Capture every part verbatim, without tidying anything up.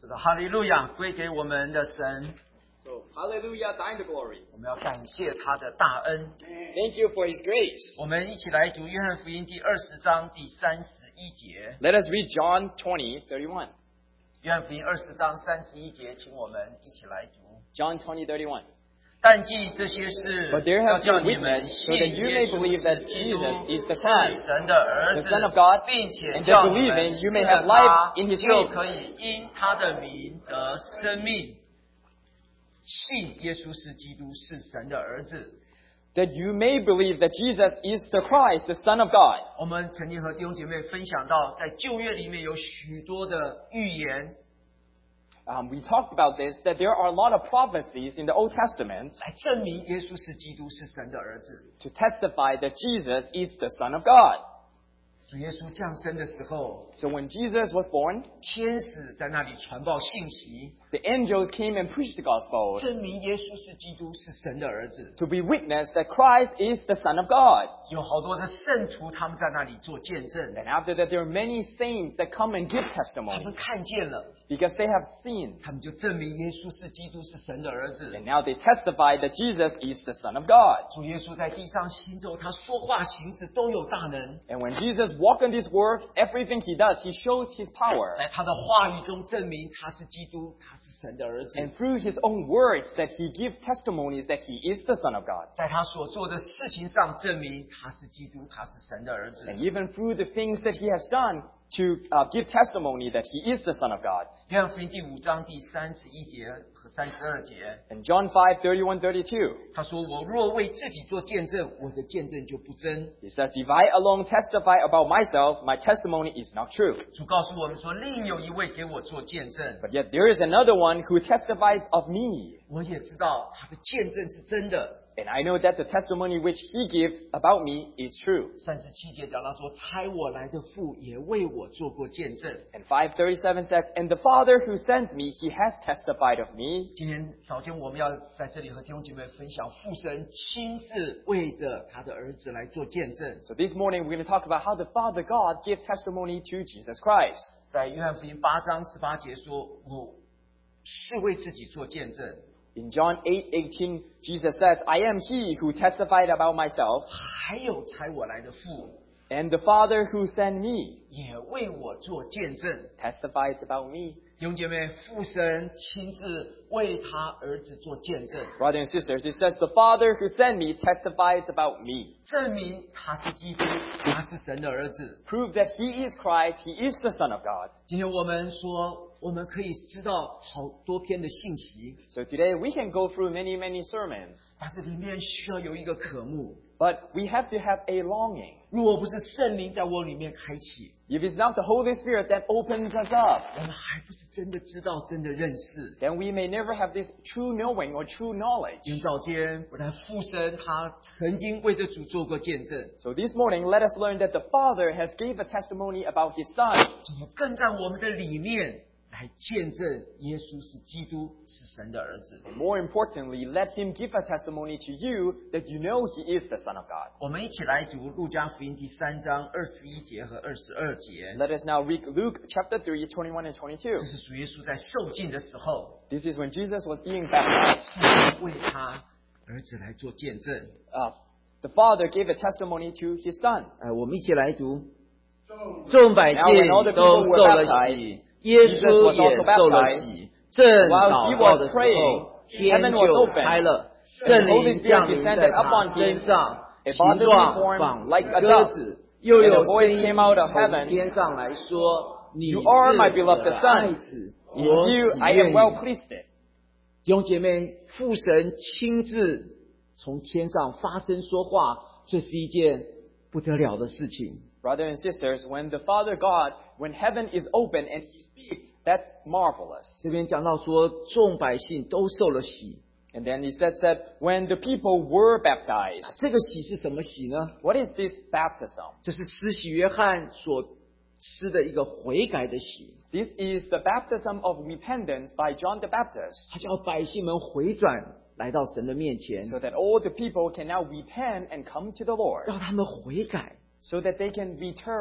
是的，哈利路亚，归给我们的神。 So, hallelujah, thine the glory. 我们要感谢他的大恩。 Thank you for his grace. 我们一起来读约翰福音第二十章第三十一节。 Let us read John twenty thirty-one. 约翰福音二十章三十一节，请我们一起来读。 John twenty thirty-one. 但记这些事， But there 要 have 叫 been 你们 witness, 信 so that you 耶 may 稣 believe 是 that 基督， Jesus is the 是 Christ, 神的儿 the 子 Son of God, 并且 and 叫 that 你 believing 们 you 信 may 了 have 他 life in his 就 name. 可以因他的名得生命。信耶稣是基督，是神的儿子。 That you may believe that Jesus is the Christ, the Son of God. 我们曾经和弟兄姐妹分享到，在旧约里面有许多的预言， Um, we talked about this, that there are a lot of prophecies in the Old Testament 来证明耶稣是基督，是神的儿子。 to testify that Jesus is the Son of God. 主耶稣降生的时候， So when Jesus was born, 天使在那里传报信息， the angels came and preached the gospel 证明耶稣是基督，是神的儿子。 to be witness that Christ is the Son of God. 有好多的圣徒，他们在那里做见证， And after that, there are many saints that come and give 他们 testimony 看见了， because they have seen. 他们就证明耶稣是基督，是神的儿子。 And now they testify that Jesus is the Son of God. 主耶稣在地上行走，他说话行事都有大能， And when Jesus walked on this world, everything he does, he shows his power. 在他的话语中证明他是基督，他是神的儿子。 And through his own words that he gives testimonies that he is the Son of God. 在他所做的事情上证明他是基督，他是神的儿子。 And even through the things that he has done to uh, give testimony that he is the Son of God. 约翰福音第五章第三十一节和三十二节， In John five, thirty-one, thirty-two, 他说：“我若为自己做见证，我的见证就不真。 he says, if I alone testify about myself, my testimony is not true. ” 主告诉我们说，另有一位给我做见证， But yet there is another one who testifies of me. 我也知道他的见证是真的。 And I know that the testimony which he gives about me is true. 三十七节讲到说，差我来的父也为我做过见证。 And five thirty-seven says, and the Father who sent me, he has testified of me. 今天早间我们要在这里和弟兄姐妹分享父神亲自为着他的儿子来做见证。 So this morning we're going to talk about how the Father God gave testimony to Jesus Christ. 在约翰福音八章十八节说：“我是为自己做见证。” In John eight eighteen, Jesus says, I am he who testified about myself, 还有差我来的父 and the Father who sent me 也为我做见证。 testifies about me. 弟兄姐妹，父神亲自为他儿子做见证， Brothers and sisters, it says, the Father who sent me testifies about me. 证明他是基督，他是神的儿子。 Prove that he is Christ, he is the Son of God. 今天我们说，我们可以知道好多篇的信息， So today we can go through many, many sermons, 但是里面需要有一个渴慕。 but we have to have a longing. 如果不是圣灵在我里面开启， If it's not the Holy Spirit that opens us up, 我们还不是真的知道、真的认识。 then we may never have this true knowing or true knowledge. 今天早间，我在父神他曾经为着主做过见证， So this morning, let us learn that the Father has gave a testimony about his Son. 今天更在我们的里面来见证耶稣是基督，是神的儿子。 And more importantly, let him give a testimony to you that you know he is the Son of God. 我们一起来读路加福音第三章二十一节和二十二节。 Let us now read Luke chapter three, twenty-one and 这 twenty-two. 是主耶稣在受浸的时候， This is when Jesus was being baptized. 父为他儿子来做见证。 Uh, the Father gave a testimony to his Son. 呃，我们一起来读。众百姓 Now when all the 都 people 受 were 了 baptized, 洗，耶稣也受了洗。正 While 祷 he 告 was 的时 praying, 候，天 heaven was 就 opened, 开了， and 圣 the Holy 灵降 Spirit 临在 descended 他 upon 身 him, 上， a 形 bodily 状 form 仿 like a 鸽 dove. 子，又 And 有 a voice 声音 came out of 从 heaven, 天上来说：“你 You are 是 my 我 beloved 的 Son. 爱子， In 我 you 喜 I 悦 am well 你。” pleased. 弟兄姐妹，父神亲自从天上发声说话，这是一件不得了的事情。 Brothers and sisters, when the Father God, when heaven is open and he speaks, that's marvelous. 这边讲到说，众百姓都受了洗， And then he says that when the people were baptized, 这个洗是什么洗呢？ what is this baptism? 这是施洗约翰所施的一个悔改的洗， This is the baptism of repentance by John the Baptist, 他叫百姓们回转，来到神的面前， so that all the people can now repent and come to the Lord, 让他们悔改， so that they can return,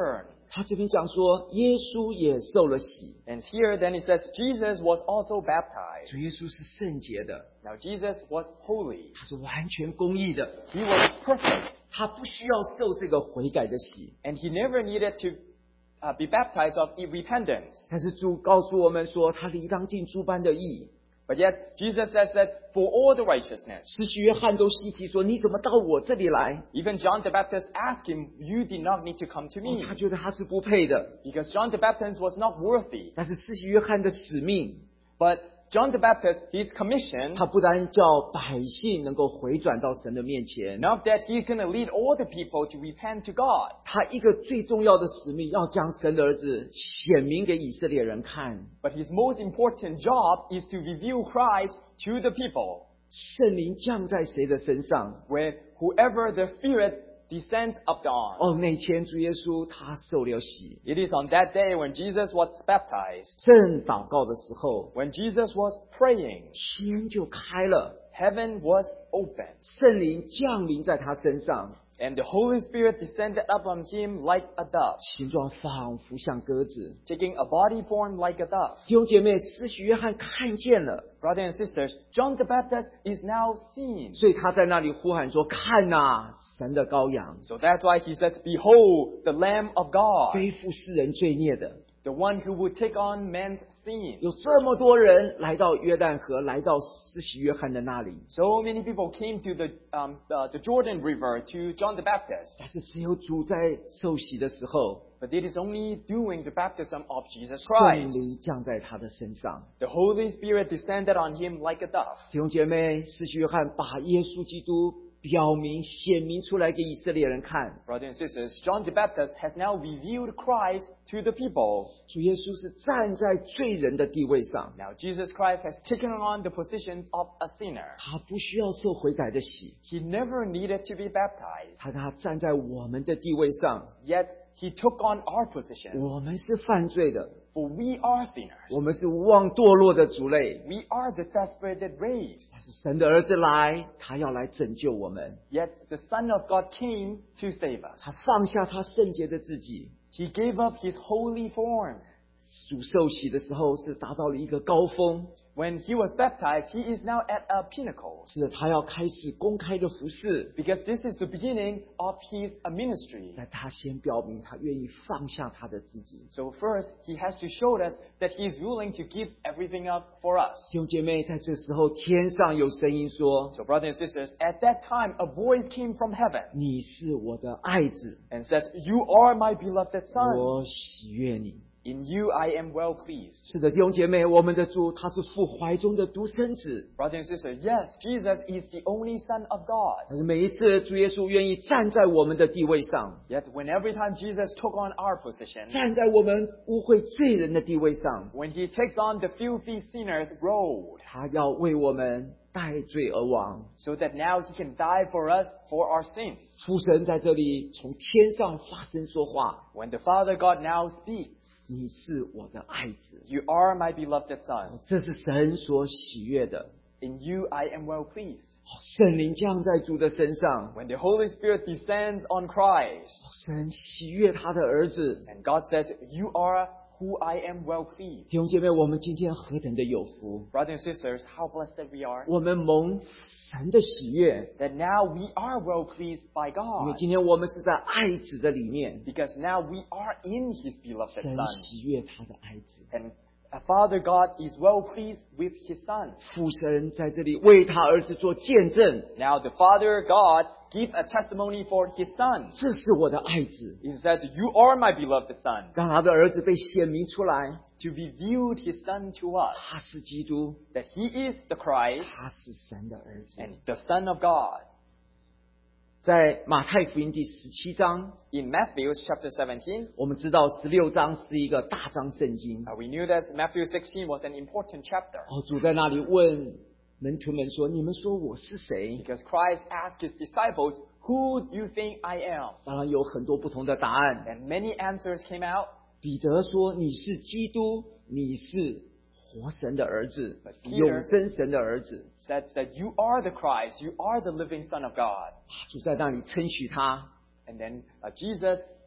他这边讲说，耶稣也受了洗。 And here then it says Jesus was also baptized. 主耶稣是圣洁的， Now Jesus was holy. 他是完全公义的， He was perfect. 他不需要受这个悔改的洗。 And he never needed to uh, be baptized of repentance. 但是主告诉我们说，他理当尽诸般的义。 But yet Jesus says that for all the righteousness. 施洗约翰都稀奇说：“你怎么到我这里来？” Even John the Baptist asked him, you did not need to come to 哦 me. 他觉得他是不配的。 Because John the Baptist was not worthy. 但是施洗约翰的使命， But John the Baptist, his commission, 他不但叫百姓能够回转到神的面前， not that he's going to lead all the people to repent to God. 他一个最重要的使命，要将神的儿子显明给以色列人看。 But his most important job is to reveal Christ to the people. 圣灵降在谁的身上？ Where whoever the Spirit descends upon. 哦，那天主耶稣他受了洗， It is on that day when Jesus was baptized. 正祷告的时候， When Jesus was praying, 天就开了， heaven was open. 圣灵降临在他身上， And the Holy Spirit descended upon him like a dove, 形状仿佛像鸽子。 taking a body form like a dove. 弟兄姐妹，施洗约翰看见了， Brothers and sisters, John the Baptist is now seen. 所以他在那里呼喊说：“看哪，神的羔羊， So that's why he says, Behold, the Lamb of God, 背负世人罪孽的。” the one who would take on man's sin. 有这么多人来到约旦河，来到施洗约翰的那里， So many people came to the, um, the, the Jordan River to John the Baptist. 但是只有主在受洗的时候， But it is only doing the baptism of Jesus 圣 Christ. 灵降在他的身上。 The Holy Spirit descended on him like a dove. 弟兄姐妹，施洗约翰把耶稣基督表明、显明出来给以色列人看。 Brothers and sisters, John the Baptist has now revealed Christ to the people. 主耶稣是站在罪人的地位上， Now Jesus Christ has taken on the position of a sinner. 他不需要受悔改的洗， He never needed to be baptized. 他他站在我们的地位上。 Yet he took on our position. 我们是犯罪的， For we are sinners. 我们是无望堕落的族类。 We are the desperate race. 但是神的儿子来，他要来拯救我们。 Yet the Son of God came to save us. 他放下他圣洁的自己。 He gave up his holy form. 主受洗的时候是达到了一个高峰， When he was baptized, he is now at a pinnacle. 是他要开始公开的服侍。 Because this is the beginning of his uh, ministry. 但他先表明他愿意放下他的自己。 So first, he has to show us that he is willing to give everything up for us. 弟兄姐妹，在这时候，天上有声音说 So brothers and sisters, at that time, a voice came from heaven：“ 你是我的爱子， and said, You are my beloved son. 我喜悦你。” In you I am well pleased. 是的，弟兄姐妹，我们的主他是父怀中的独生子。 Brothers and sisters, yes, Jesus is the only Son of God. 但是每一次主耶稣愿意站在我们的地位上， Yet when every time Jesus took on our position, 站在我们污秽罪人的地位上， when he takes on the filthy sinner's role, 他要为我们代罪而亡。 so that now he can die for us for our sins. 父神在这里从天上发声说话 When the Father God now speaks,：“ 你是我的爱子。 You are my beloved Son. ” 这是神所喜悦的。 In you I am well pleased. 圣灵降在主的身上， When the Holy Spirit descends on Christ, 神喜悦他的儿子。 and God said, You are who I am well pleased. 弟兄姐妹，我们今天何等的有福！ Brothers and sisters, how blessed that we are. 我们蒙神的喜悦， That now we are well pleased by 因为 God. 今天我们是在爱子的里面， Because now we are in His beloved 神 Son. 喜悦他的爱子。 And a Father God is well pleased with His Son. 父神在这里为他儿子做见证， Now the Father God give a testimony for His Son. 这是我的爱子， He said, You are my beloved Son. 让他的儿子被显明出来， To reveal His Son to us. 他是基督， That He is the Christ 他是神的儿子。 and the Son of God. 在马太福音第十七章， In Matthew chapter seventeen, 我们知道十六章是一个大章圣经。 uh, we knew that Matthew sixteen was an important chapter. 哦，主在那里问门徒们说：“你们说我是谁 Because Christ asked His disciples, Who do you think I am?？” 当然有很多不同的答案。 And many answers came out. 彼得说：“你是基督，你是活神的儿子， But Peter- 永生神的儿子。 Said that you are the Christ, you are the living Son of God. ” 主在那里称许他， And then uh, Jesus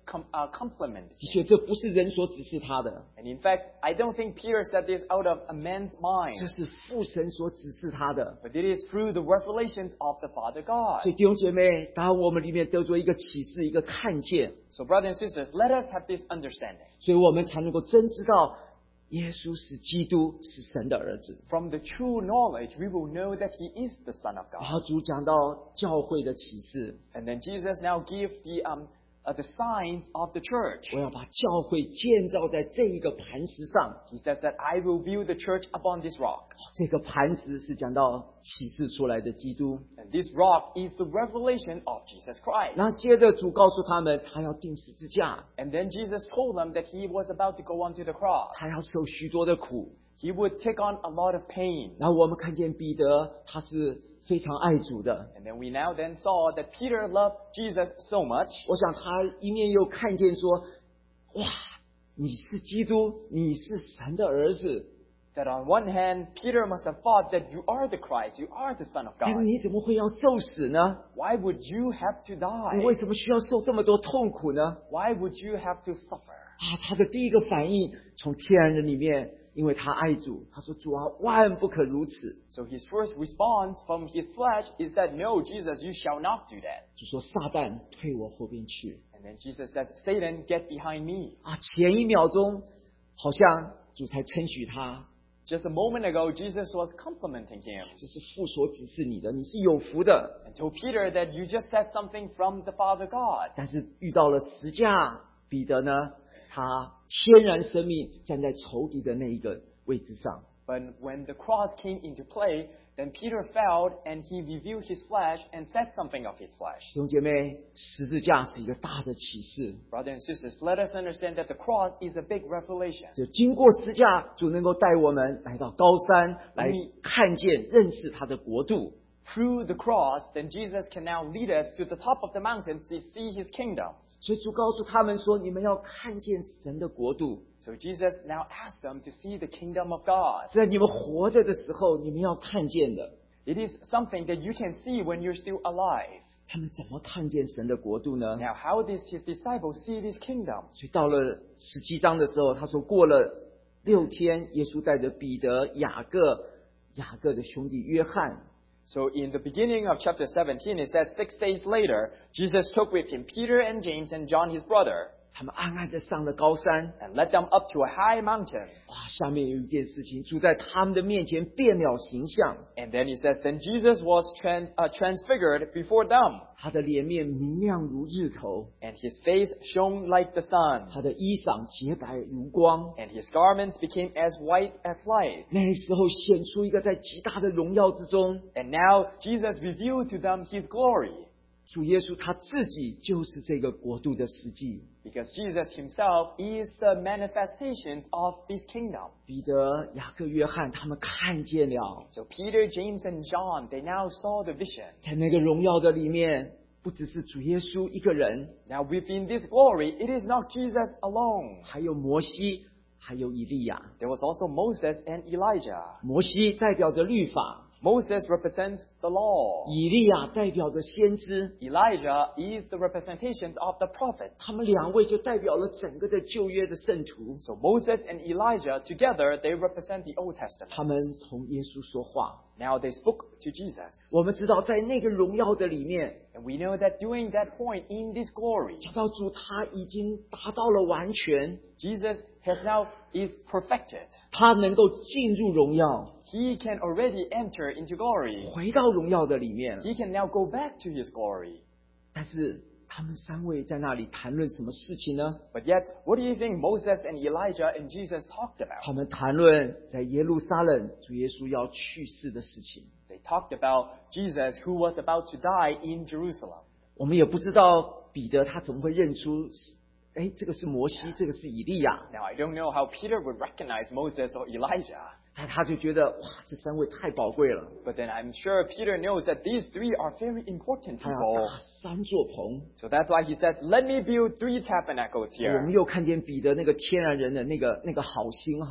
com- uh, compliment 的确， him. 这不是人所指示他的， And in fact, I don't think Peter said this out of a man's 这 mind, 是父神所指示他的。 but it is through the revelations of the Father God. 所以弟兄姐妹，当我们里面得着一个启示，一个看见， So brothers and sisters, let us have this understanding. 所以我们才能够真知道耶稣是基督，是神的儿子。 From the true knowledge, we will know that He is the Son of 然 God. 后主讲到教会的启示， And then Jesus now gives the um uh, the signs of the church. 我要把教会建造在这一个磐石上。 He says that I will build the church upon this rock. 这个磐石是讲到启示出来的基督。 And this rock is the revelation of Jesus Christ. 然后接着主告诉他们，他要钉十字架， And then Jesus told them that He was about to go onto the cross. 他要受许多的苦。 He would take on a lot of pain. 然后我们看见彼得，他是非常爱主的。 And then we now then saw that Peter loved Jesus so much 我想他一面又看见说，哇，你是基督，你是神的儿子， that on one hand, Peter must have thought that you are the Christ, you are the Son of 但 God. 是你怎么会要受死呢？ Why would you have to 你为 die? 什么需要受这么多痛苦呢？ Why would you have to suffer? 啊，他的第一个反应从天然人里面，因为他爱主，他说主啊，万不可如此。 So his first response from his flesh is that, no, Jesus, you shall not do that. 就说撒旦退我后边去。 And then Jesus said, Satan, get behind me. 啊，前一秒钟好像主才称许他， Just a moment ago, Jesus was complimenting him 这是父所指示你的，你是有福的。 and told Peter that you just said something from the Father God. 但是遇到了十架，彼得呢，他天然生命站在仇敌的那一个位置上。 But when the cross came into play, then Peter fell and he revealed his flesh and said something of his flesh. 弟兄姐妹，十字架是一个大的启示， Brothers and sisters, let us understand that the cross is a big revelation. 只有经过十字架，主能够带我们来到高山，来看见、认识他的国度。 Through the cross, then Jesus can now lead us to the top of the mountain to see his kingdom. 所以主告诉他们说：“你们要看见神的国度， So Jesus now asks them to see the kingdom of God. 是在你们活着的时候，你们要看见的。 It is something that you can see when you're still alive. 他们怎么看见神的国度呢？ Now, how did his disciples see this kingdom? 所以到了十七章的时候，他说过了六天，耶稣带着彼得、雅各、雅各的兄弟约翰， So in the beginning of chapter seventeen, it says six days later, Jesus took with him Peter and James and John his brother 他们暗暗的上了高山。 and led them up to a high mountain. 哇，下面有一件事情，主在他们的面前变了形象， And then he says, then Jesus was trans- uh, transfigured before them, 他的脸面明亮如日头， and his face shone like the sun, 他的衣裳洁白如光。 and his garments became as white as light. 那时候显出一个在极大的荣耀之中， And now Jesus revealed to them his glory, 主耶稣他自己就是这个国度的实际。 because Jesus himself is the manifestation of this kingdom. 彼得、雅各、约翰他们看见了， So Peter, James, and John, they now saw the vision. 在那个荣耀的里面，不只是主耶稣一个人， Now within this glory, it is not Jesus alone. 还有摩西，还有以利亚。 There was also Moses and Elijah. 摩西代表着律法， Moses represents the law. 以利亚代表着先知， Elijah is the representation of the prophet. 他们两位就代表了整个的旧约的圣徒。 So Moses and Elijah together, they represent the Old 他 Testament. 们同耶稣说话。 Now they spoke to Jesus. 我们知道，在那个荣耀的里面， And we know that during that point in this glory, 讲到主他已经达到了完全， Jesus has now is perfected. 他能够进入荣耀， He can already enter into glory. 回到荣耀的里面。 He can now go back to his glory. 但是他们三位在那里谈论什么事情呢？ But yet, what do you think Moses and Elijah and Jesus talked about? 他们谈论在耶路撒冷主耶稣要去世的事情。 They talked about Jesus who was about to die in Jerusalem. 我们也不知道彼得他怎么会认出，哎，这个是摩西，这个是以利亚。 Now, I don't know how Peter would recognize Moses or Elijah. 他他就觉得哇，这三位太宝贵了， But then I'm sure Peter knows that these three are very important 他要 people. 搭三座棚。 So that's why he said, let me build three tabernacles 我们 here. 又看见彼得那个天然人的那个那个好心哈，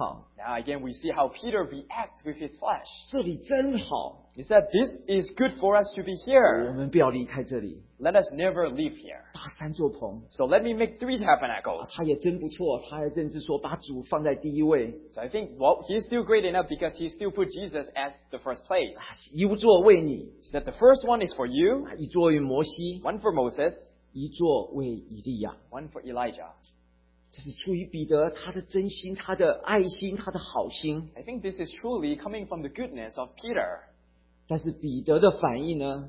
Now again, we see how Peter reacts with his flesh. 这里真好， He said, this is good for us to be 我 here. 们不要离开这里。 Let us never leave here. 搭三座棚， So let me make three 啊 tabernacles. 他也真不错，他还真是说把主放在第一位， So I think, well, he's still great enough because he still put Jesus as the first place. 啊一座为你， He said, the first one is for you, 一座为摩西， one for Moses, 一座为以利亚。 one for Elijah. 这是出于彼得他的真心、他的爱心、他的好心。 I think this is truly coming from the goodness of Peter. 但是彼得的反应呢，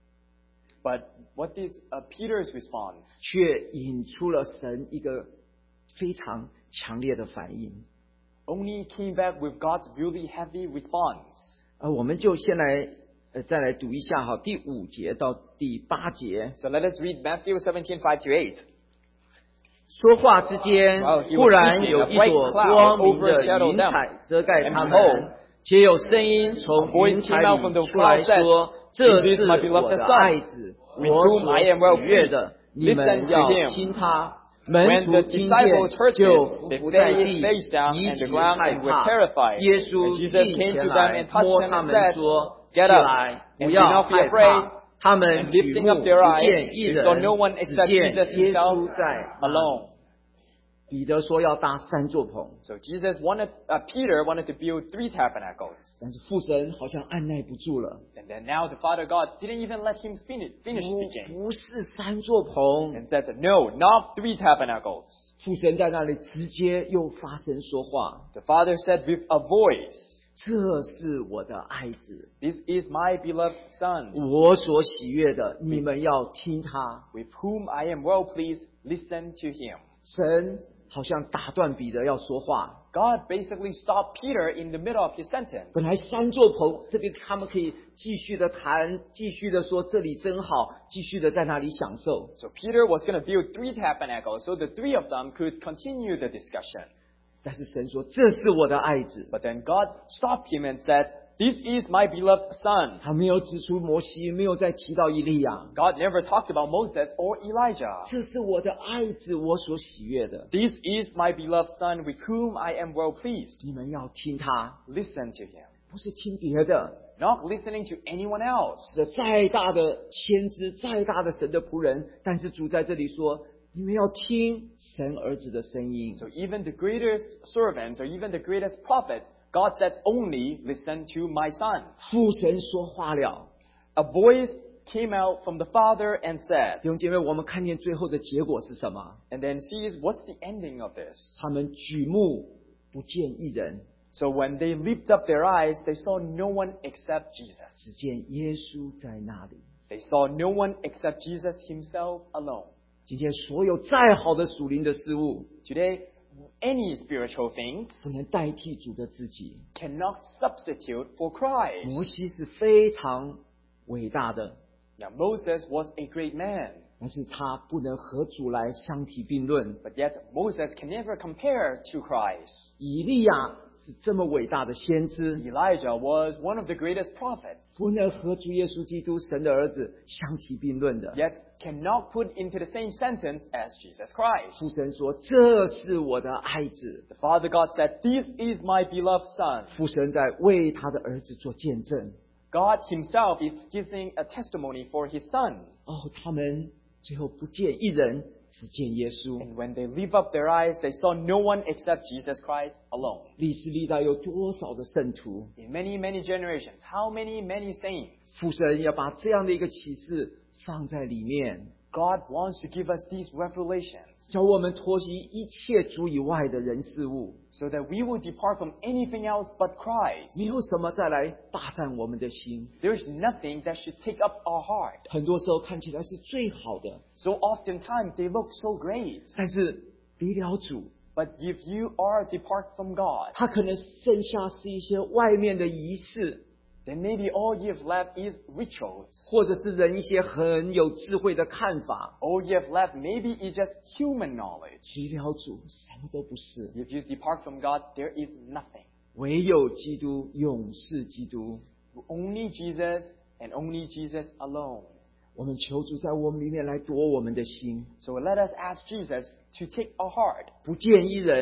But what is uh, Peter's response? 却引出了神一个非常强烈的反应。 Only came back with God's really heavy response. 呃，我们就先来呃再来读一下哈，第五节到第八节。 So let us read Matthew seventeen, five to eight. 说话之间 While he was， 忽然 speaking， 有 a 一 bright 朵 cloud 光明的 overshadowed 云 them. 彩遮盖 And 他 behold， 们，且有声音从 a voice 云彩 came out from 里 the 出来 cloud said, 说：“这 This is 是 my 我 beloved 的 Son, 爱子， with 我 whom 所 I am well 喜悦的， pleased. 你们 Listen to 要 him. 听他。”门 When 徒 the 听 disciples 见， heard 就 this, 伏 they 伏在 fell 地， face down 极 and the 其 ground 害 and were 怕。 terrified. 耶稣 And Jesus 近 came 前 to them 来 and touched 摸 them 他 and 们 said, 说：“ Get 起 up 来， and 不 do 要 not be 害 afraid. 怕。”他们 And 举 lifting 目 up 不 their eyes, 见一 they saw 人， no one 只 except 见 Jesus 耶 himself 稣在那里。 alone. 彼得说要搭三座棚， So Jesus wanted, uh, Peter wanted to build three tabernacles. 但是父神好像按耐不住了， And then now the Father God didn't even let him finish, finish 不 speaking. 不是三座棚。 And said, no, not three tabernacles. 父神在那里直接又发声说话， The Father said with a voice, 这是我的爱子， This is my beloved Son, 我所喜悦的，你们要听他。 with whom I am well pleased. Listen to him. 神好像打断彼得要说话。 God basically stopped Peter in the middle of his sentence. 本来三座棚这边他们可以继续的谈，继续的说这里真好，继续的在那里享受。 So Peter was going to build three tabernacles, so the three of them could continue the discussion. 但是神说这是我的爱子， But then God stopped him and said, This is my beloved Son. 他没有指出摩西，没有再提到以利亚。 God never talked about Moses or Elijah. 这是我的爱子，我所喜悦的， This is my beloved Son with whom I am well pleased. 你们要听他， Listen to him. 不是听别的。 Not listening to anyone else. 是再大的先知，再大的神的仆人，但是主在这里说，你们要听神儿子的声音。 So even the greatest servants or even the greatest prophet, God said only listen to my son. 父神说话了， A voice came out from the Father and said, 弟兄姐妹，我们看见最后的结果是什么？ and then sees what's the ending of this. 他们举目不见一人， So when they lifted up their eyes, they saw no one except Jesus. 只见耶稣在那里。 They saw no one except Jesus himself alone. 今天所有再好的属灵的事物， Today, any spiritual things 不能代替主的自己。 cannot substitute for Christ. 摩西是非常伟大的， Now Moses was a great man, 但是他不能和主来相提并论。 but yet Moses can never compare to Christ. 以利亚是这么伟大的先知， Elijah was one of the greatest prophets, 不能和主耶稣基督神的儿子相提并论的。 yet cannot put into the same sentence as Jesus Christ. 父神说：“这是我的爱子。 The Father God said, This is my beloved Son. ” 父神在为他的儿子做见证。 God himself is giving a testimony for his Son. 哦，他们最后不见一人，只见耶稣。 And when they lift up their eyes, they saw no one except Jesus Christ alone. 历史历代有多少的圣徒， In many, many generations, how many, many saints? 父神要把这样的一个启示放在里面， God wants to give us these revelations 叫我们脱离一切主以外的人事物， so that we will depart from anything else but Christ. 没有什么再来霸占我们的心。 There's nothing that should take up our heart. 很多时候看起来是最好的， So oftentimes they look so great. 但是离了主， But if you are depart from God, 它可能剩下是一些外面的仪式， then maybe all you've left is rituals. 或者是人一些很有智慧的看法。 All you've left maybe is just human knowledge. 离了主，什么都不是， If you depart from God, there is nothing. 唯有基督，永是基督。 Only Jesus and only Jesus alone. 我们求主在我们里面来夺我们的心， So let us ask Jesus to take our heart. 不见一人，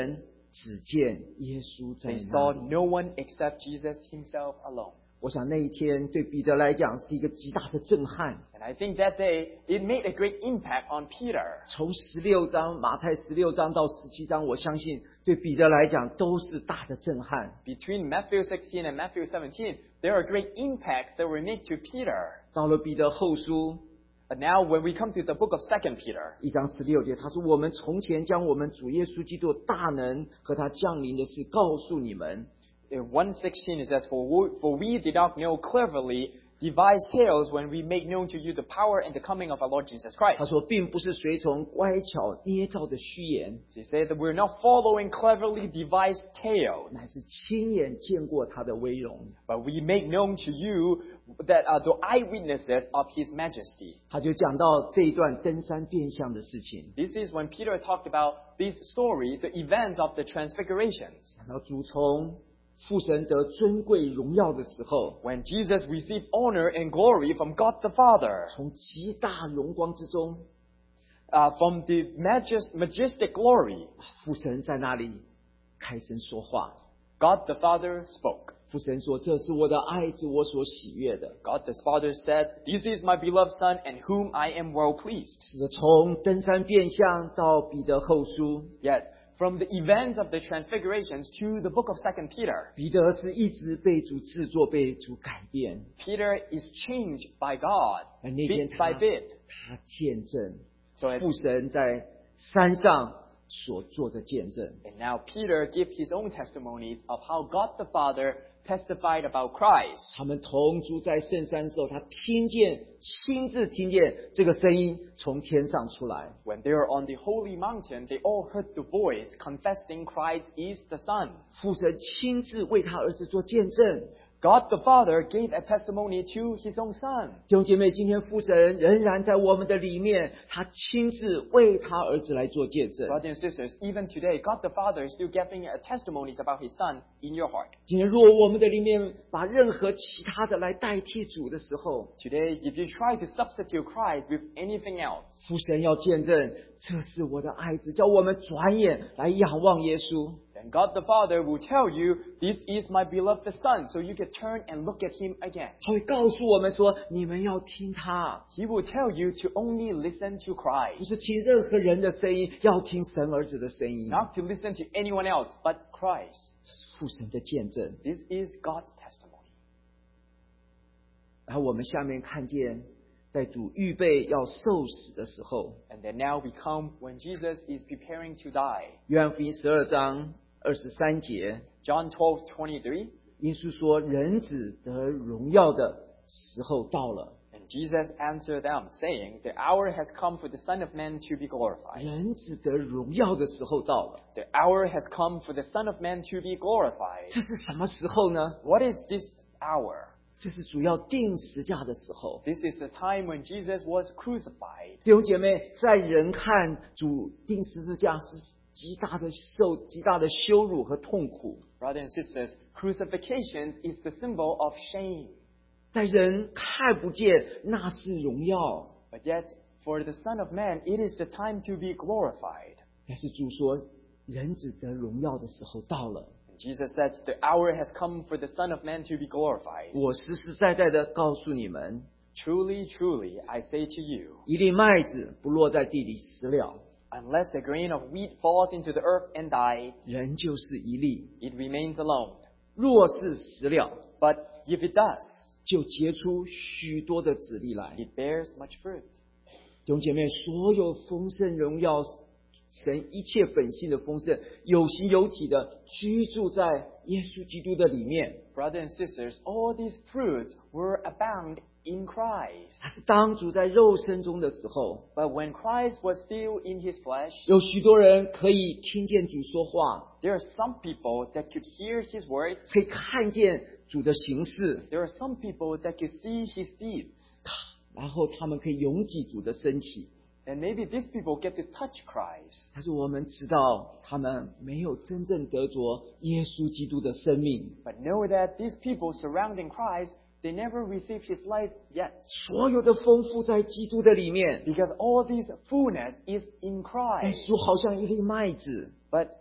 只见耶稣在 They 那 saw 里。 no one except Jesus himself alone. 我想那一天对彼得来讲是一个极大的震撼。 And I think that day, it made a great impact on Peter. 从十六章马太十六章到十七章，我相信对彼得来讲都是大的震撼。 Between Matthew sixteen and Matthew seventeen, there are great impacts that were made to Peter. 到了彼得后书 But now when we come to the book of Second Peter, 一章十六节，他说：“我们从前将我们主耶稣基督的大能和他降临的事告诉你们。 in one sixteen it says, for we, for we did not know cleverly devised tales when we made known to you the power and the coming of our Lord Jesus ” Christ. 他说，并不是随从乖巧捏造的虚言， So he said that we're not following cleverly devised tales, 乃是亲眼见过他的威荣。 but we make known to you that are the eyewitnesses of his majesty. 他就讲到这一段登山变相的事情， This is when Peter talked about this story, the events of the transfigurations. 讲到主从父神得尊贵荣耀的时候， When Jesus received honor and glory from God the Father, 从极大荣光之中， uh, from the majest, majestic glory, 父神在那里开声说话。 God the Father spoke. 父神说：“这是我的爱子，我所喜悦的。” God the Father said, this is my beloved Son in whom I am well pleased. 是的，从登山变相到彼得后书， Yes, from the events of the transfigurations to the book of Second Peter, 彼得是一直被主制作、被主改变。 Peter is changed by God 而那天 bit 他 by bit. 他见证 So it- 父神在山上所做的见证。 and now Peter gave his own testimonies of how God the Father testified about Christ. 他们同住在圣山的时候，他听见、亲自听见这个声音从天上出来。 When they were on the holy mountain, they all heard the voice confessing Christ is the Son. 父神亲自为他儿子做见证。 God the Father gave a testimony to his own Son. 弟兄姐妹，今天父神仍然在我们的里面，他亲自为他儿子来做见证。 Brothers and sisters, even today, God the Father is still giving uh, testimonies about his Son in your heart. 今天若我们的里面把任何其他的来代替主的时候， Today, if you try to substitute Christ with anything else, 父神要见证，这是我的爱子，叫我们转眼来仰望耶稣。 then God the Father will tell you, this is my beloved Son, so you can turn and look at him again. 他会告诉我们说：“你们要听他， He will tell you to only listen to 不 Christ, 是听任何人的声音，要听神儿子的声音。” not to listen to anyone else but Christ. 这是父神的见证。 This is God's testimony. 然后我们下面看见，在主预备要受死的时候， And then now we come when Jesus is preparing to die. 约翰福音十二章二十三节， John twelve twenty-three, 耶稣说：“人子得荣耀的时候到了。 and Jesus answered them, saying, the hour has come for the Son of Man to be glorified. 人子得荣耀的时候到了。 The hour has come for the Son of Man to be glorified. 这是什么时候呢？ What is this hour? 这是主要定十架的时候。 This is the time when Jesus was crucified. 弟兄姐妹，在人看主定十字架是极大的受、极大的羞辱和痛苦。 Brothers and sisters, crucifixion is the symbol of shame. 在人看不见，那是荣耀。 But yet, for the Son of Man, it is the time to be glorified. 但是主说，人子得荣耀的时候到了。 And Jesus said, the hour has come for the Son of Man to be glorified. 我实实在在的告诉你们， Truly, truly, I say to you, 一粒麦子不落在地里死了， unless a grain of wheat falls into the earth and dies, 人就是一粒； it remains alone. 若是死了， But if it does, 就结出许多的子粒来。 it bears much fruit. 弟兄姐妹，所有丰盛荣耀神一切本性的丰盛，有形有体的居住在耶稣基督的里面。 Brothers and sisters, all these fruits were abound in Christ. 但是当主在肉身中的时候， But when Christ was still in his flesh, 有许多人可以听见主说话， there are some people that could hear his words. 可以看见主的行事， There are some people that could see his deeds. 然后他们可以拥挤主的身体。 And maybe these people get to touch Christ. 但是我们知道，他们没有真正得着耶稣基督的生命。 But know that these people surrounding Christ, they never received his life yet. 所有的丰富在基督的里面， Because all this fullness is in 耶 Christ. 稣好像一粒麦子， But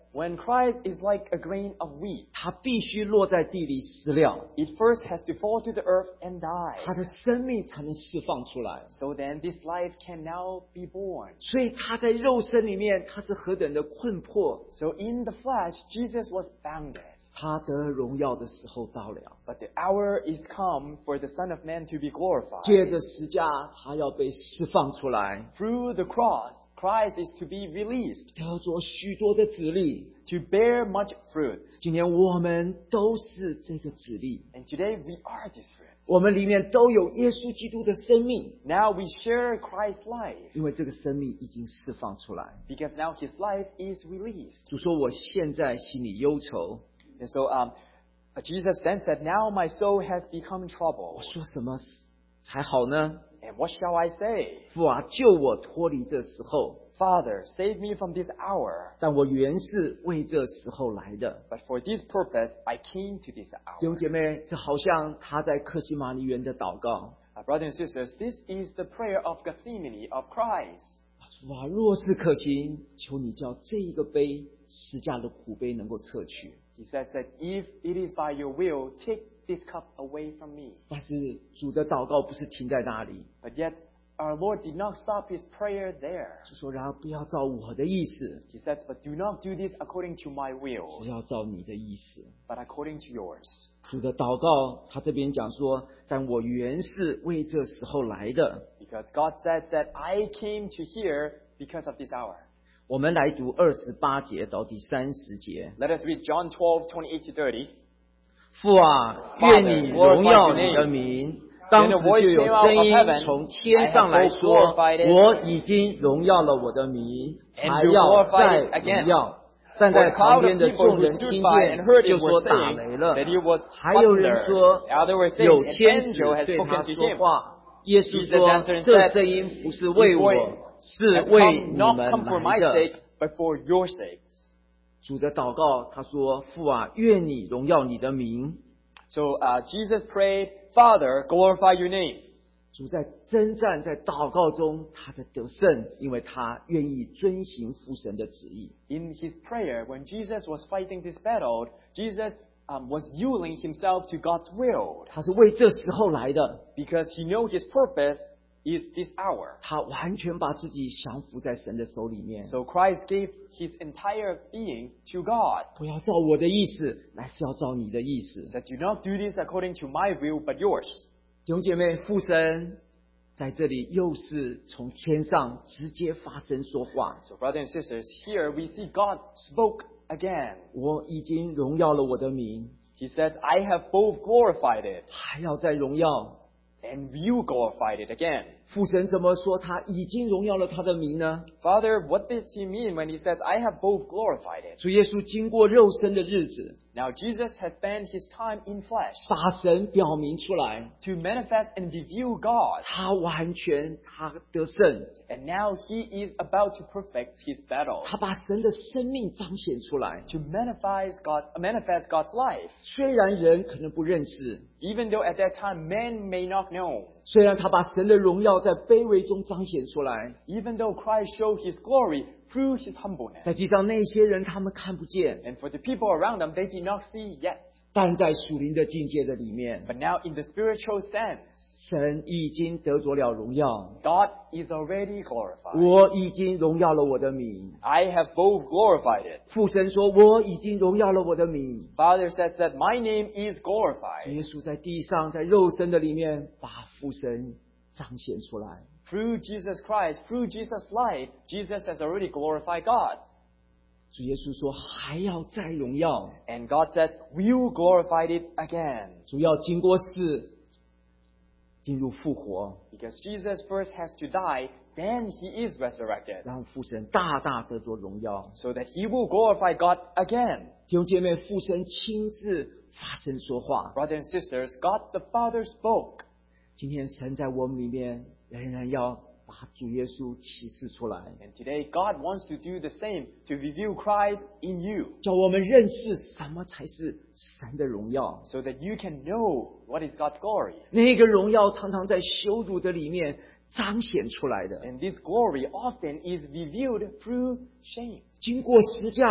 When Christ is like a grain of wheat, 他必须落在地里死了， it first has to fall to the earth and die. 他的生命才能释放出来。 So then this life can now be born. 所以他在肉身里面，他是何等的困迫。 So in the flesh, Jesus was bounded. 他得荣耀的时候到了， But the hour is come for the Son of Man to be glorified. 借着十架，他要被释放出来， Through the cross, Christ is to be released, 得着许多的子粒。 to bear much fruit. 今天我们都是这个子粒， And today we are this fruit. 我们里面都有耶稣基督的生命， Now we share Christ's life, 因为这个生命已经释放出来。 because now his life is released. 主说：“我现在心里忧愁。” And so um, Jesus then said, now my soul has become 我 troubled. 说什么才好呢？ And what shall I say? 父啊，救我脱离这时候！ Father, save me from this hour. 但我原是为这时候来的。 But for this purpose, I came to this 弟兄 hour. 姐妹，这好像他在克西马尼园的祷告。 Uh, brothers and sisters, this is the prayer of Gethsemane of Christ. 主啊，若是可行，求你叫这一个杯十架的苦杯能够撤去。 He says that if it is by your will, take this cup away from me. 但是主的祷告不是停在那里， But yet, our Lord did not stop his prayer there. 就说：“然而不要照我的意思， He says, but do not do this according to my 只 will, 要照你的意思。” but according to yours. 主的祷告，他这边讲说：“但我原是为这时候来的。 Because God says that I came to here because of this hour. ” 我们来读二十八节到第三十节。 Let us read John twelve, twenty-eight to thirty. 父啊，愿你荣耀你的名。当时就有声音从天上来说：“我已经荣耀了我的名，还要再荣耀。” 站在旁边的众人听见，就说打雷了。还有人说有天使对他说话。耶稣说：“这声音不是为我，是为你们来的。” But for your sakes. 主的祷告，他说：“父啊，愿你荣耀你的名。” So uh, Jesus prayed, Father, glorify your name. 主在征战，在祷告中，他的得胜，因为他愿意遵行父神的旨意。 In his prayer, when Jesus was fighting this battle, Jesus um, was yielding himself to God's will. 他是为这时候来的， Because he knows his purpose is this hour. 他完全把自己降服在神的手里面。 So Christ gave his entire being to God. 不要照我的意思，乃是要照你的意思。 He said, do not do this according to my will, but yours. 弟兄姐妹，父神在这里又是从天上直接发声说话。 So brothers and sisters, here we see God spoke again. 我已经荣耀了我的名， He says, I have both glorified it, 还要再荣耀。 and you glorified it again. 父神怎么说他已经荣耀了他的名呢？ Father, what did he mean when he says, I have both glorified it? 主耶稣经过肉身的日子， Now Jesus has spent his time in flesh 把神表明出来， to manifest and reveal God. 他完全他得胜， And now he is about to perfect his battle, 他把神的生命彰显出来。 to manifest, God, manifest God's life. 虽然人可能不认识， Even though at that time men may not know. 虽然他把神的荣耀在卑微中彰显出来， Even though Christ showed his glory through his humbleness. 在地上那些人他们看不见， And for the people around them, they did not see yet. 但在属灵的境界的里面， But now in the spiritual sense, 神已经得着了荣耀。 God is already glorified. 我已经荣耀了我的名。 I have both glorified it. 父神说：“我已经荣耀了我的名。 Father says that my name is ” 主 glorified. 耶稣在地上，在肉身的里面，把父神彰显出来。 Through Jesus Christ, through Jesus' life, Jesus has already glorified God. 主耶稣说：“还要再荣耀。 And God said, we'll glorify it again. ” 主要经过死，进入复活， Because Jesus first has to die, then he is resurrected. 让父神大大得着荣耀。 So that he will glorify God again. 弟兄姐妹，父神亲自发声说话。 Brothers and sisters, God the Father spoke. 今天神在我们里面，仍然要把主耶稣启示出来， And today God wants to do the same, to reveal Christ in you. 叫我们认识什么才是神的荣耀。 So that you can know what is God's glory. 那个荣耀常常在羞辱的里面彰显出来的。 And this glory often is revealed through shame. 经过十架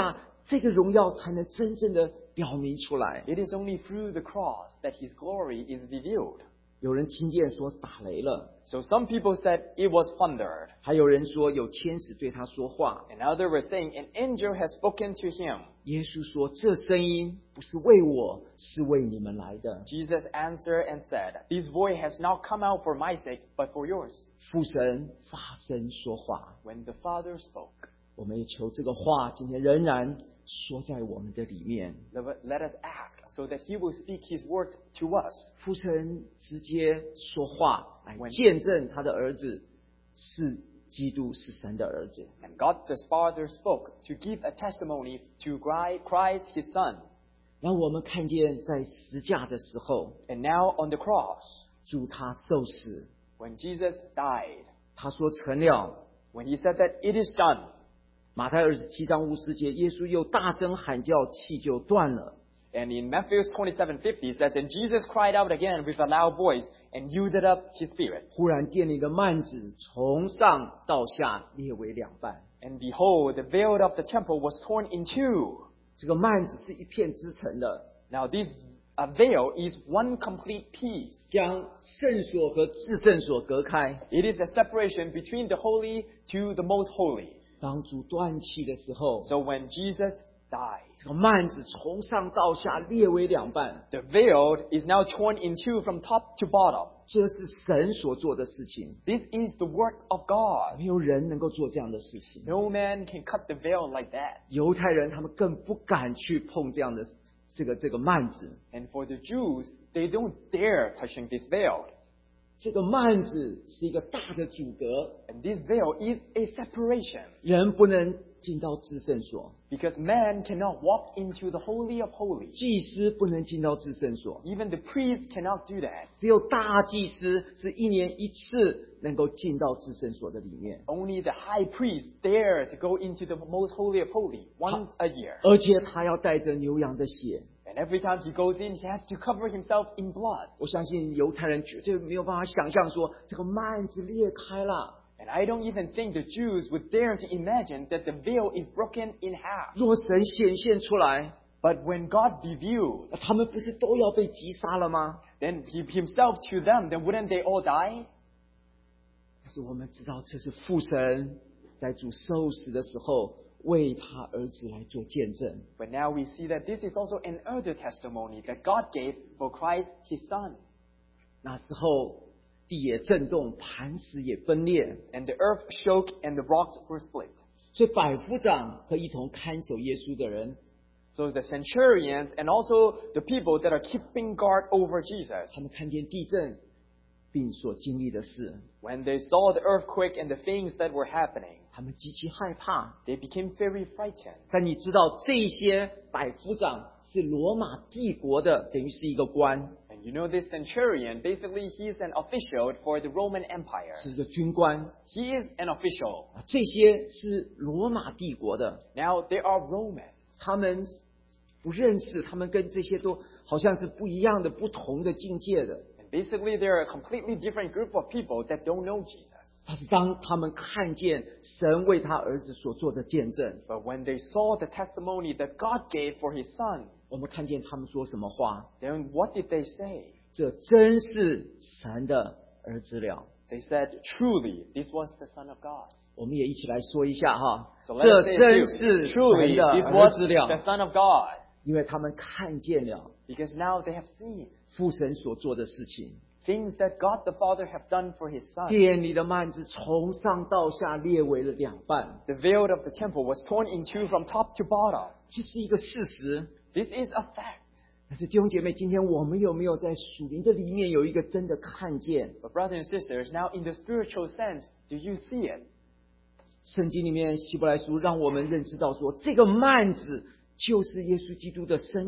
这个荣耀才能真正的表明出来。 It is only through the cross that His glory is revealed. 有人听见说打雷了， So some people said it was thundered, 还有人说有天使对他说话。 and others were saying an angel has spoken to him. 耶稣说：“这声音不是为我，是为你们来的。 Jesus answered and said, This voice has not come out for my sake, but for yours. 父神发声说话， When the Father spoke, 我们也求这个话今天仍然说在我们的里面。 let let us ask so that He will speak His word to us. 父神直接说话来 When- 见证他的儿子是基督，是神的儿子。 And God the Father spoke to give a testimony to Christ, Christ His Son. 让我们看见在十架的时候， And now on the cross, 主他受死， when Jesus died, 他说成了。 when He said that it is done, 马太二十七章五十节，耶稣又大声喊叫，气就断了。 and in Matthew twenty-seven fifty says, And Jesus cried out again with a loud voice and yielded up His spirit. 忽然殿里的幔子从上到下裂为两半。 And behold, the veil of the temple was torn in two. 这个幔子是一片织成的， Now this a veil is one complete piece. 将圣所和至圣所隔开。 It is a separation between the holy to the most holy. 当主断气的时候， So when Jesus died, 这个幔子从上到下裂为两半。 the veil is now torn in two from top to bottom. 这是神所做的事情， This is the work of God. 没有人能够做这样的事情。 No man can cut the veil like that. 犹太人他们更不敢去碰这样的这个这个幔子。 And for the Jews, they don't dare touching this veil. 这个幔子是一个大的阻隔， And this veil is a separation. 人不能进到至圣所， Because man cannot walk into the Holy of Holies. 祭司不能进到至圣所， Even the priest cannot do that. 只有大祭司是一年一次能够进到至圣所的里面， Only the high priest dare to go into the most holy of holies once a year. 而且他要带着牛羊的血。 And every time he goes in, he has to cover himself in blood. 我相信犹太人绝对没有办法想象说这个幔子裂开了， And I don't even think the Jews would dare to imagine that the veil is broken in half. 若神显现出来， But when God revealed, 他们不是都要被击杀了吗？ then he himself to them, then wouldn't they all die? 但是我们知道这是父神在主受死的时候为他儿子来做见证。 But now we see that this is also another testimony that God gave for Christ, his son. 那时候地也震动，磐石也分裂， And the earth shook and the rocks were split. 所以百夫长和一同看守耶稣的人， So the centurions and also the people that are keeping guard over Jesus, 他们看见地震并所经历的事， when they saw the earthquake and the things that were happening, 他们极其害怕。 they became very frightened. 但你知道，这些百夫长是罗马帝国的，等于是一个官， And you know this centurion, basically he is an official for the Roman Empire. 是一个军官。 He is an official. 啊这些是罗马帝国的， Now they are Romans. 他们不认识，他们跟这些都好像是不一样的、不同的境界的。 And basically they're a completely different group of people that don't know Jesus. 但是当他们看见神为他儿子所做的见证， But when they saw the testimony that God gave for his son, 我们看见他们说什么话？ then what did they say? 这真是神的儿子了。 They said, truly, this was the Son of God. 我们也一起来说一下哈， So let 这 us say 真 it 是 too. Truly, 神的 this 儿 was 子了 the，Son of God. 因为他们看见了 Because now they have seen 父神所做的事情。 things that God the Father have done for his son. 殿里的幔子从上到下裂为了两半， The veil of the temple was torn in two from top to bottom. 这是一个事实。 This is a fact. 但是弟兄姐妹，今天我们有没有在属灵的里面有一个真的看见？ But brothers and sisters, now in the spiritual sense, do you see it? 圣经里面希伯来书让我们认识到说，这个幔子就是耶稣基督的身体。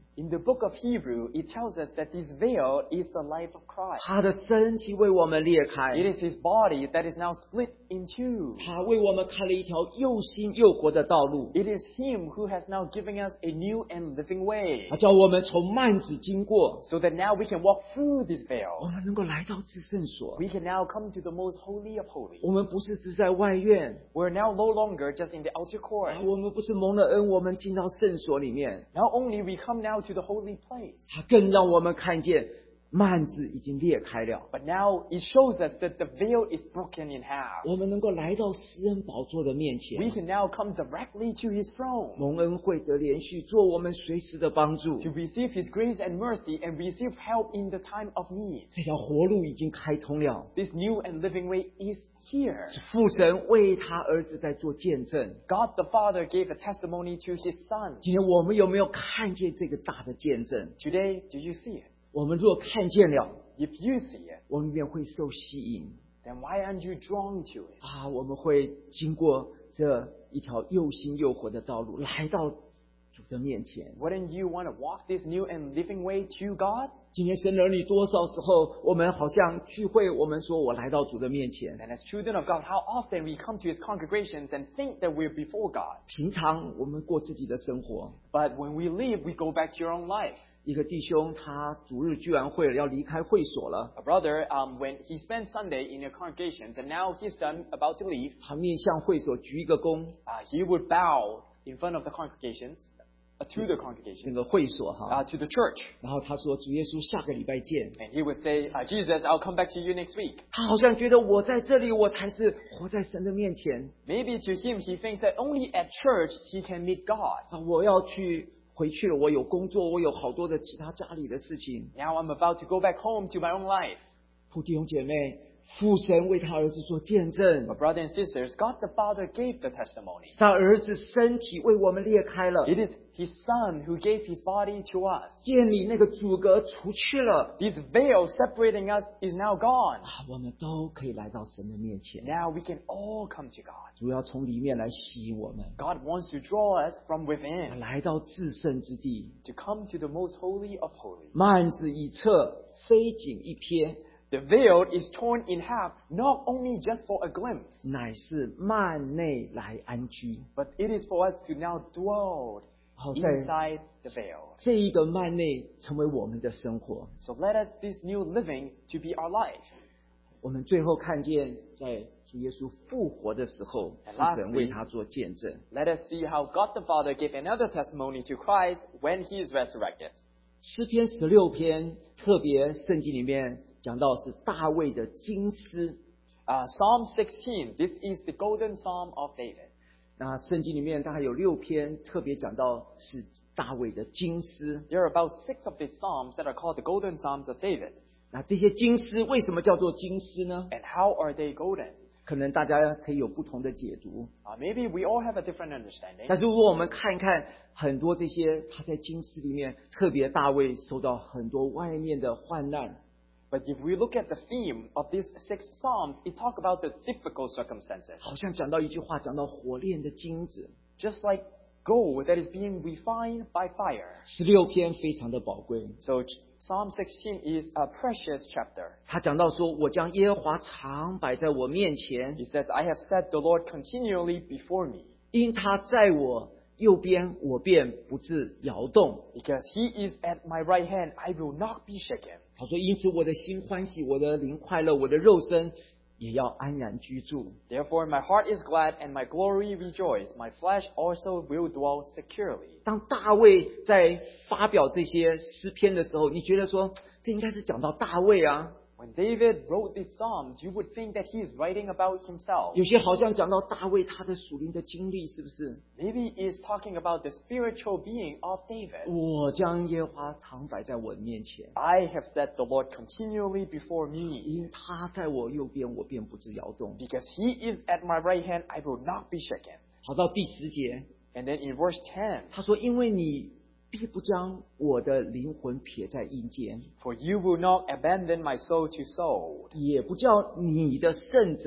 In the book of Hebrew, it tells us that this veil is the life of Christ. 他的身体为我们裂开， It is His body that is now split in two. 他为我们开了一条又新又活的道路， It is Him who has now given us a new and living way, 他叫我们从幔子经过， so that now we can walk through this 我 veil. 们能够来到至圣所。 We can now come to the most holy of holies. 我们不是只在外院， We're now no longer just in the outer court. 我们不是蒙了恩，我们进到圣所里面， Not only we come now to the holy place, 他更让我们看见幔子已经裂开了， but now it shows us that the veil is broken in half. 我们能够来到施恩宝座的面 We 前， can now come directly to His throne 蒙恩惠得连续做我们随时的帮助。 to receive His grace and mercy and receive help in the time of need. 这条活路已经开通了， This new and living way is here. 是父神为他儿子在做见证。 God the Father gave a testimony to His Son. 今天我们有没有看见这个大的见证？ Today, do you see it? 我们若看见了， If you see it, 我们便会受吸引 then why aren't you drawn to it? 啊！我们会经过这一条又新又活的道路，来到主的面前。 Wouldn't you want to walk this new and living way to God? 今天神儿女多少时候，我们好像聚会，我们说我来到主的面前。 And as children of God, how often we come to His congregations and think that we're before God. 平常我们过自己的生活， But when we leave, we go back to your own life. 一个弟兄他主日聚完会了，要离开会所了， A brother, um, when he spent Sunday in your congregations and now he's done about to leave, 他面向会所鞠一个躬， uh, he would bow in front of the congregations, uh, to the 那 congregation, 个会所哈， uh, to the church. 然后他说主耶稣下个礼拜见。 And he would say, uh, Jesus, I'll come back to you next week. 他好像觉得我在这里，我才是活在神的面前 Maybe to him, he thinks that only at church he can meet God. 啊！我要去回去了，我有工作，我有好多的其他家里的事情。 Now I'm about to go back home to my own life. 弟兄姐妹，父神为他儿子做见证， But brothers and sisters, God the Father gave the testimony. 他儿子身体为我们裂开了， It is His Son who gave His body to us. 建立那个阻隔除去了 This veil separating us is now gone. 啊，我们都可以来到神的面前。 Now we can all come to God. 主要从里面来吸引我们， God wants to draw us from within 来到至圣之地。 to come to the most holy of holies. 幔子一侧，飞景一瞥， The veil is torn in half, not only just for a glimpse, 乃是幔内来安居。 but it is for us to now dwell 好在 inside the veil. 这一个幔内成为我们的生活。 So let us this new living to be our life. 我们最后看见，在主耶稣复活的时候， And 父神为他做见证。 Let us see how God the Father gave another testimony to Christ when He is resurrected. 诗篇十六篇特别圣经里面讲到是大卫的金诗。 Uh, Psalm sixteen, this is the golden psalm of David. 那圣经里面大概有六篇特别讲到是大卫的金诗。 There are about six of these psalms that are called the golden psalms of David. 那这些金诗为什么叫做金诗呢？ And how are they golden? 可能大家可以有不同的解读。 Uh, maybe we all have a different understanding. 但是如果我们看一看很多这些他在金诗里面，特别大卫受到很多外面的患难。 But if we look at the theme of these six psalms, it talk about the difficult circumstances. 好像讲到一句话，讲到火炼的金子。 Just like gold that is being refined by fire. 十六篇非常的宝贵， So Psalm sixteen is a precious chapter. 他讲到说：“我将耶和华常摆在我面前， He says, I have set the Lord continually before me. 因他在我右边，我便不致摇动。 Because He is at my right hand, I will not be shaken. ” 他说：“因此我的心欢喜，我的灵快乐，我的肉身也要安然居住。” Therefore my heart is glad and my glory rejoice. My flesh also will dwell securely. 当大卫在发表这些诗篇的时候，你觉得说这应该是讲到大卫啊？ When David wrote these psalms, you would think that he is writing about himself. 有些好像讲到大卫他的属灵的经历，是不是？ Maybe he is talking about the spiritual being of David. 我将耶和华常摆在我的面前， I have set the Lord continually before me. 因他在我右边，我便不致摇动。 Because He is at my right hand, I will not be shaken. 好，到第十节， And then in verse ten, 他说：“因为你必不将我的灵魂撇在阴间， For you will not abandon my soul to soul, 也不叫你的圣者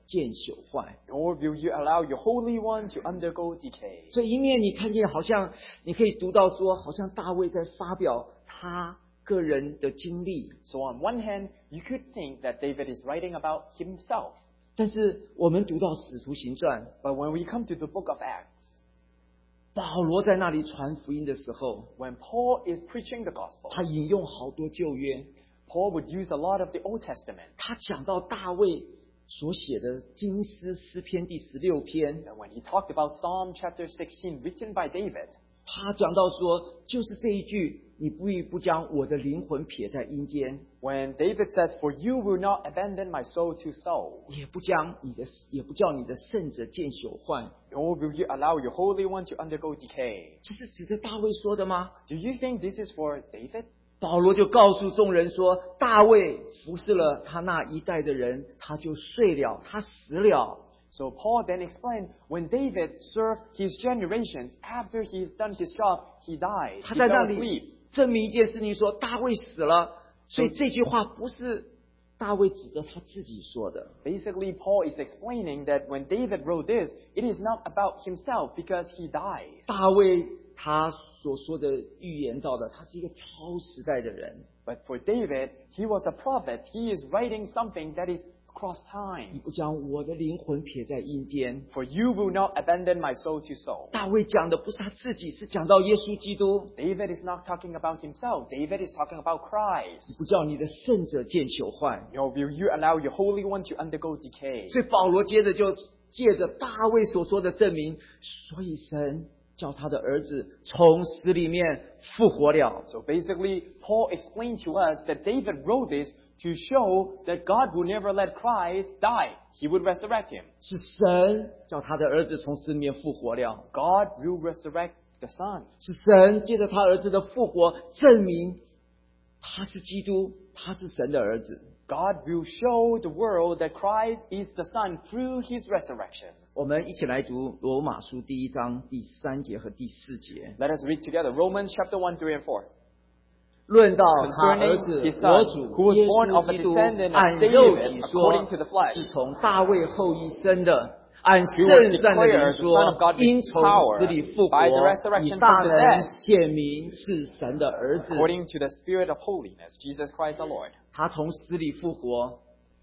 渐朽坏。 Nor will you allow your Holy One to undergo decay. 所以一面你看见好像你可以读到说，好像大卫在发表他个人的经历， So on one hand, you could think that David is writing about himself. 但是我们读到使徒行传， But when we come to the book of Acts, 保罗在那里传福音的时候， when Paul is preaching the gospel, 他引用好多旧约， Paul would use a lot of the Old Testament. 他讲到大卫所写的经诗诗篇第十六篇， And when he talked about Psalm chapter sixteen, written by David, 他讲到说，就是这一句，你不义不将我的灵魂撇在阴间， when David says, For you will not abandon my soul to soul, 也不将你的也不叫你的圣者见朽坏， nor will you allow your Holy One to undergo decay. 这是指着大卫说的吗？ Do you think this is for David? 保罗就告诉众人说，大卫服侍了他那一代的人，他就睡了，他死了。 So Paul then explained, when David served his generations, after he's done his job, he died. 他 He 在那 fell 里 asleep. 证明一件事情说，大卫死了，所以这句话不是大卫指着他自己说的。 Basically, Paul is explaining that when David wrote this, it is not about himself because he died. 大卫他所说的预言到的，他是一个超时代的人。 But for David, he was a prophet. He is writing something that is across 你 time. 不将我的灵魂撇在阴间。 For you will not abandon my soul to soul. 大卫讲的不是他自己，是讲到耶稣基督。 David is not talking about himself. David is talking about 你 Christ. 不叫你的圣者见朽坏。 Nor will you allow your Holy One to undergo decay. 所以保罗接着就借着大卫所说的证明，所以神叫他的儿子从死里面复活了。 So basically, Paul explained to us that David wrote this to show that God will never let Christ die. He would resurrect him. 是神叫他的儿子从死里面复活了。 God will resurrect the Son. 是神借着他儿子的复活，证明他是基督，他是神的儿子。 God will show the world that Christ is the Son through his resurrection. 我们一起来读罗马书第一章第三节和第四节。 Let us read together Romans chapter one, three, and four. 论到他儿 Concerning 子 his 我 son, 主 who was 耶 born 稣 of a 基督， descendant of 按肉 David 体 according 说 to the flesh, 是从大卫后裔生的；按 who was 圣善的灵 declared the Son of 说 God， 因 with 从 power 死里复活 by the，resurrection 以大 from the 能 dead， 显明是神的儿子。 according to the Spirit of holiness, Jesus Christ our Lord. 他从死里复活，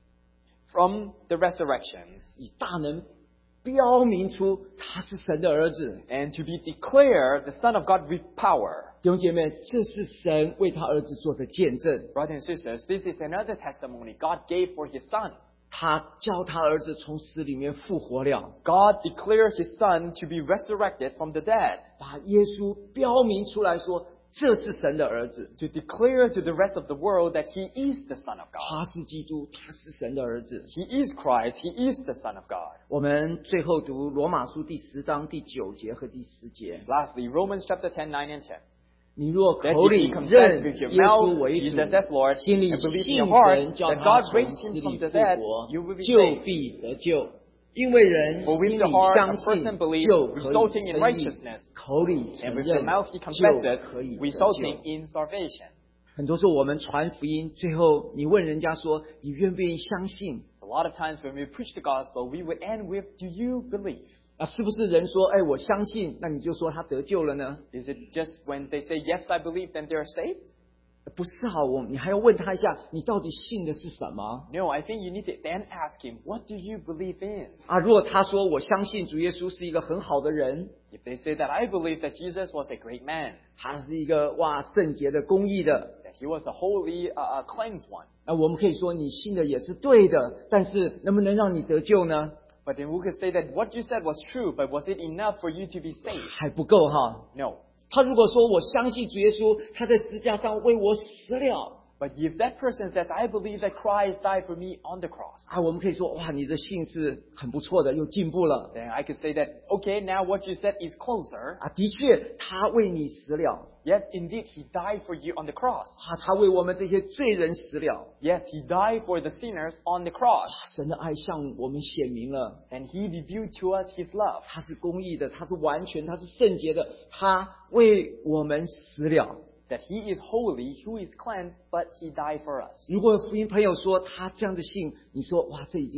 From the resurrections, 以大能标明出他是神的儿子。 and to be declared the Son of God with power. 弟兄姐妹，这是神为他儿子做的见证。 Brothers and sisters, this is another testimony God gave for his Son. 他叫他儿子从死里面复活了， God declared his Son to be resurrected from the dead, 把耶稣标明出来说，这是神的儿子， to declare to the rest of the world that he is the Son of God. 他是基督，他是神的儿子。 He is Christ, he is the Son of God. 我们最后读罗马书第十章第九节和第十节。 Lastly, Romans chapter ten, nine and ten. 你若 That 口 if 里 you confess 认 with your 耶稣 mouth 为 Jesus 主， as Lord, 心里 and believe in 信 your heart 神叫 that 他 God 从 raised 死 him 里 from the 复 dead, 活 you will be， 就 saved. 必得救。因为人 For with 心 the 里 heart 相 a 信 person believes, 就可以 resulting in 称义， righteousness, 口里 and 承 with the 认 mouth he 就 confesses, 可以得 resulting 救。 in salvation. 很多时候我们传福音，最后你问人家说，你愿不愿意相信？ So a lot of times when we preach the gospel, we would end with, do you believe? 啊，是不是人说，哎，我相信，那你就说他得救了呢？ Is it just when they say, yes, I believe, then they are saved? 不是啊，我你还要问他一下，你到底信的是什么 No, I think you need to then ask him, what do you believe in? 啊？如果他说我相信主耶稣是一个很好的人， If they say that I believe that Jesus was a great man, 他是一个哇圣洁的、公义的， that he was a holy, uh, uh, cleansed one, 那我们可以说你信的也是对的，但是能不能让你得救呢？ but then we could say that what you said was true, but was it enough for you to be saved? 还不够哈。 No. 他如果说我相信主耶稣，他在十字架上为我死了。 But if that person says, I believe that Christ died for me on the cross, 啊，我们可以说哇，你的信是很不错的，又进步了 then I could say that, okay, now what you said is closer. 啊。的确，他为你死了 Yes, indeed, he died for you on the cross. 啊，他为我们这些罪人死了。 Yes, he died for the sinners on the cross. 神的爱向我们显明了， And he revealed to us his love. 他是公义的，他是完全，他是圣洁的，他为我们死了。 That he is holy, who is cleansed, but he died for us. 如果福音朋友说他这样的信，你说哇，这已经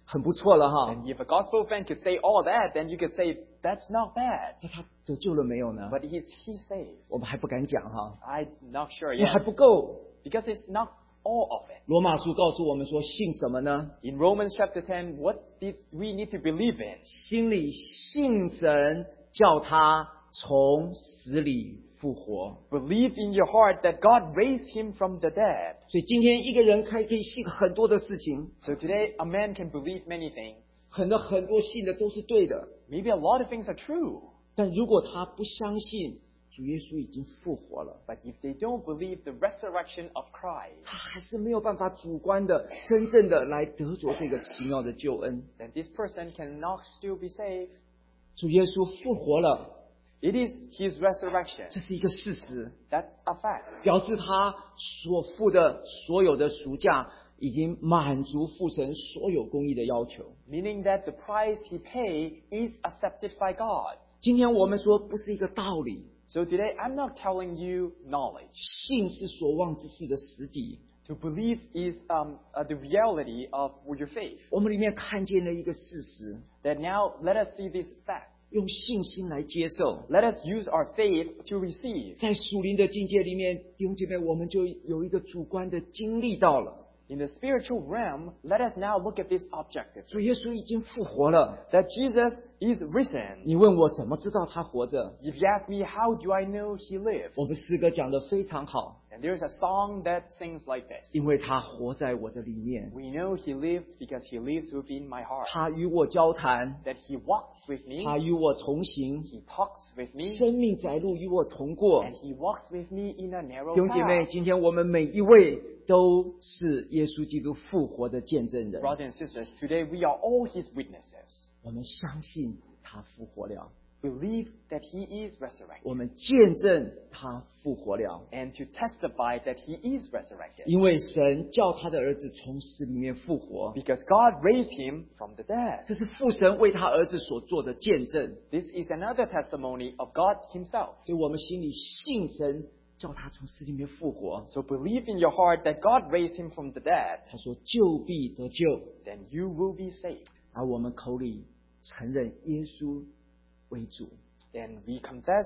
很不错了哈。 And if a gospel friend could say all that, then you could say, that's not bad. 那他得救了没有呢？ But is he saved? 我们还不敢讲哈， I'm not sure 因为还 yet. 不够。 Because it's not all of it. 罗马书告诉我们说，信什么呢？ In Romans chapter ten, what did we need to believe in? 心里信神，叫他从死里复活。 Believe in your heart that God raised him from the dead. 所以今天一个人可以可以信很多的事情， So today, a man can believe many things. 很多很多信的都是对的， Maybe a lot of things are true. 但如果他不相信主耶稣已经复活了， But if they don't believe the resurrection of Christ, 他还是没有办法主观的、真正的来得着这个奇妙的救恩。 then this person cannot still be saved. 主耶稣复活了， It is his resurrection. 这是一个事实， That's a fact. 表示他所付的所有的赎价已经满足父神所有公义的要求。 Meaning that the price he paid is accepted by God. 今天我们说不是一个道理， So today, I'm not telling you knowledge. 信是所望之事的实底。 To believe is um, uh, the reality of your faith. 我们里面看见了一个事实， That now, let us see this fact. 用信心来接受。 Let us use our faith to receive. 在属灵的境界里面，弟兄姐妹，我们就有一个主观的经历到了， In the spiritual realm, let us now look at this objectively. 主耶稣已经复活了。 That Jesus is risen. 你问我怎么知道他活着？ If you ask me, how do I know he lives? 我们诗歌讲得非常好， And there's a song that sings like this. 因为他活在我的里面， We know he lives because he lives within my heart. 他与我交谈， That he walks with me. 他与我同行， He talks with me. 生命窄路与我同过。 And he walks with me in a narrow 弟兄姐妹， path. 今天我们每一位都是耶稣基督复活的见证人。 Brothers and sisters, today we are all his witnesses. 我们相信他复活了， Believe that he is resurrected. 我们见证他复活了， And to testify that he is resurrected. 因为神叫他的儿子从死里面复活， Because God raised him from the dead. 这是父神为他儿子所做的见证。 This is another testimony of God himself. 所以我们心里信神叫他从死里面复活。 So believe in your heart that God raised him from the dead. 他说救必得救， Then you will be saved. 而我们口里承认耶稣为主， Then we confess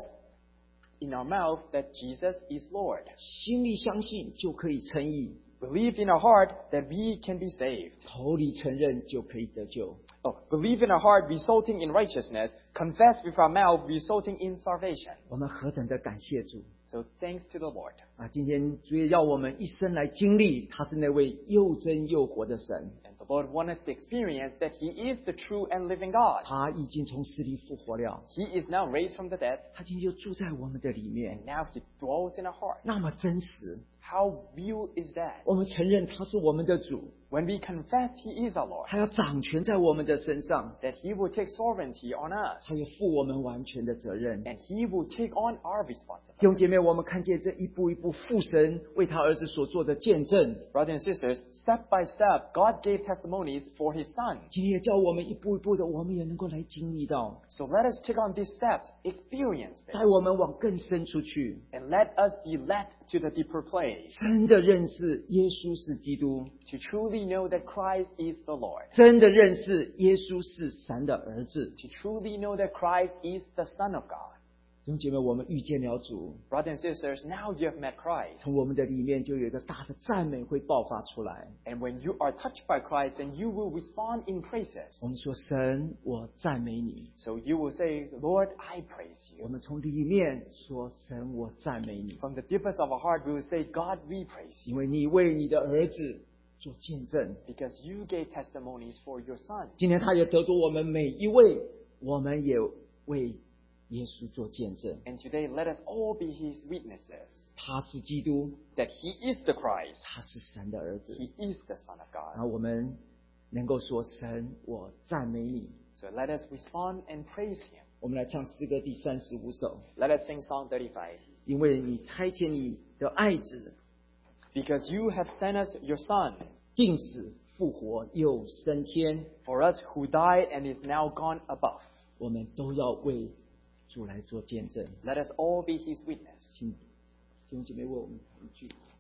in our mouth that Jesus is Lord. 心里相信就可以称义， Believe in our heart that we can be saved. 口里承认就可以得救。 Oh, believe in our heart resulting in righteousness. Confess with our mouth resulting in salvation. 我们何等的感谢主 So thanks to the Lord. 啊！今天主也要我们一生来经历，他是那位又真又活的神， And the Lord wants us to experience that he is the true and living God. 他已经从死里复活了， He is now raised from the dead. 他今天就住在我们的里面 And，now he dwells in our heart. 那么真实。 How real is that? 我们承认他是我们的主， When we confess he is our Lord. 他要掌权在我们的身上， That he will take sovereignty on us. 他也负我们完全的责任。 And he will take on our 弟 responsibility. 兄姐妹，我们看见这一步一步父神为他儿子所做的见证， Brothers and sisters, step by step, God gave testimonies for his son. 今天也叫我们一步一步的，我们也能够来经历到， So let us take on these steps, experience 带 this, 我们往更深处去， and let us be led to the deeper place. 真的认识耶稣是基督， To truly know that Christ is the Lord. 真的认识耶稣是神的儿子。 To truly know that Christ is the Son of God. 弟兄姐妹，我们遇见了主， Brothers and sisters, now you have met Christ. 从我们的里面就有一个大的赞美会爆发出来。 And when you are touched by Christ, then you will respond in praises. 我们说神，我赞美你。 So you will say, Lord, I praise 我 you. 们从里面说神，我赞美你， From the deepest of our heart, we will say, God, we praise 因 you. 为你为你的儿子做见证。 Because you gave testimonies for your Son. 今天他也得着我们每一位，我们也为耶稣做见证。 And today, let us all be his witnesses. 他是基督， That he is the Christ. 他是神的儿子。 He is the Son of 然 God. 后我们能够说神，我赞美你。 So let us respond and praise him. 我们来唱诗歌第三十五首， Let us sing Psalm thirty-five. 因为你差遣你的爱子， Because you have sent us your Son, 定死复活又升天， for us who died and is now gone above. 我们都要为主来做见证。 Let us all be his witness. 请弟兄姐妹为我们一句。